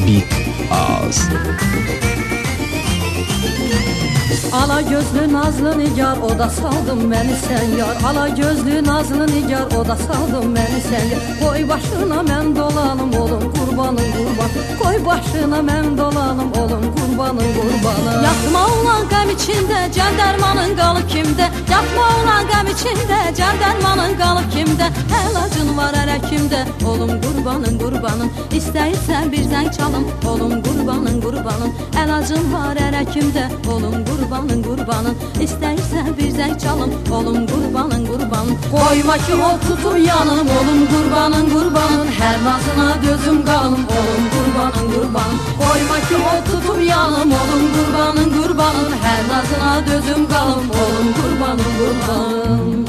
Big Ağız. Ala gözlü nazlı nigar, o da saldın beni sen yar. Ala gözlü nazlı nigar, o da saldın beni sen yar. Koy başına men dolanım oğlum kurbanın kurban. Koy başına men dolanım oğlum kurbanın kurbanı. Yatma ulan qəm içində, can dərmanın qalıb kimdə. Yatma ulan qəm içində, can dərmanın qalıb kimdə. Əlacın var ərəkimdə, oğlum qurbanın qurbanın. İstəyirsən bir zəng çalım, oğlum qurbanın qurbanın. Əlacın var ərəkimdə, oğlum qurbanın qurbanın. İstəyirsən bir zəng çalım, oğlum qurbanın qurbanın. Qoyma ki o tutum yanım, oğlum qurbanın qurbanın. Hər nazına dözüm qalım, oğlum qurbanın qurbanın. Qoyma ki o tutum yanım, oğlum qurbanın qurbanın. Hər nazına dözüm qalım, oğlum qurbanın qurbanın.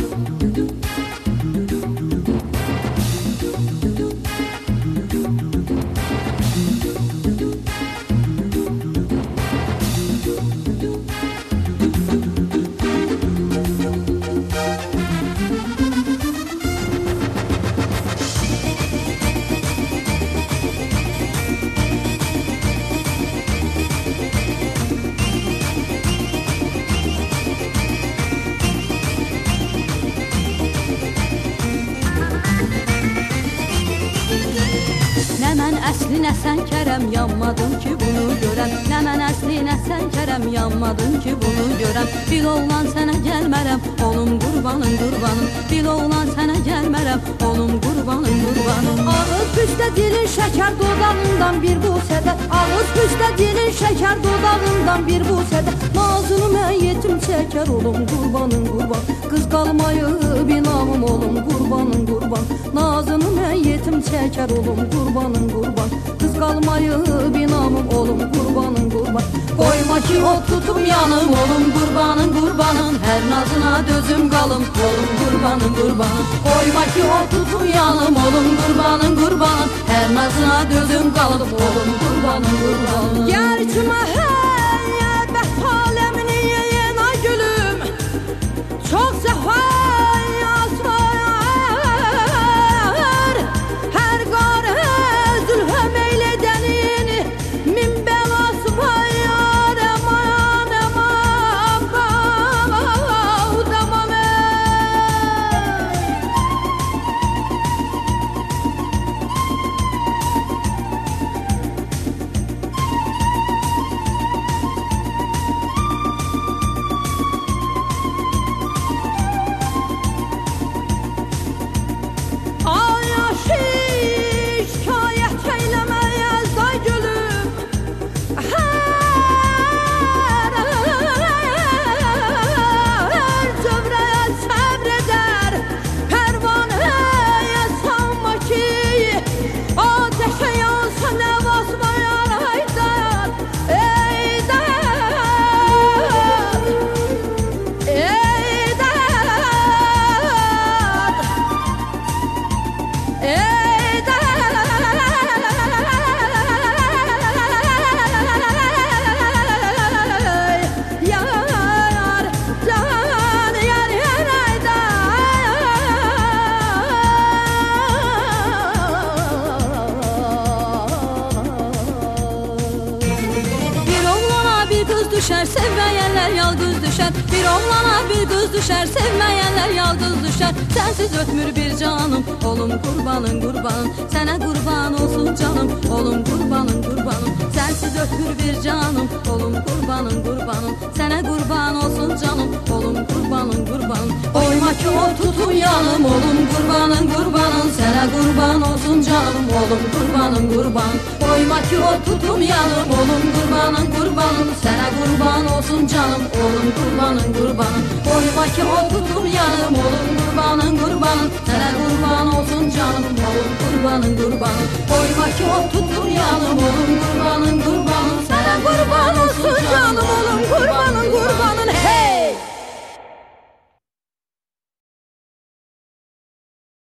Nə mən əslinə sən kərəm yanmadım ki bunu görəm. Nə mən əslinə sən kərəm yanmadım ki bunu görəm. Bil oğlan sənə gəlmərəm, oğlum qurbanın qurbanın. Bil oğlan sənə gəlmərəm, oğlum qurbanın qurbanın. Ağız püstə dilin şəkər dodağından bir bu sədər. Ağız püstə dilin şəkər dodağından bir bu sədər. Nazını mən yetim çəkər oğlum qurbanın qurban. Qız qalmayıb inamım oğlum qurbanın qurban. Nazını mən yetim çəkər oğlum qurbanın qurban. Qız qalmayıb inamım oğlum qurbanın qurban. Qoyma ki o tutum yanım, oğlum qurbanın qurbanın. Hər nazına dözüm qalım, oğlum qurbanın qurbanın. Qoyma ki o tutum yanım, oğlum qurbanın qurbanın. Hər nazına dözüm qalım, oğlum qurbanın qurbanın. Gəl ki məhəllə bət aləmini yeyənə gülüm. Çox zəfər düşər, sevməyənlər yalqız düşər. Bir oğlana bir qız düşər, sevməyənlər yalqız düşər. Sənsiz ötmür bir canım, oğlum qurbanın qurbanın. Sənə qurban olsun canım, oğlum qurbanın qurbanın. Sənsiz ötmür bir canım, oğlum qurbanın qurbanın. Sənə qurban olsun canım, oğlum qurbanın qurbanın. Qoyma ki o tutum yanım, oğlum qurbanın qurbanın. Sənə qurban olsun canım, oğlum qurbanın qurbanın. Qoyma ki o tutum yanım, oğlum qurbanın qurbanın. Sənə qurban olsun canım, oğlum qurbanın qurbanın. Qoyma ki o tutum yanım, oğlum qurbanın qurbanın. Sənə qurban olsun canım, oğlum qurbanın qurbanın. Qoyma ki o tutum yanım, oğlum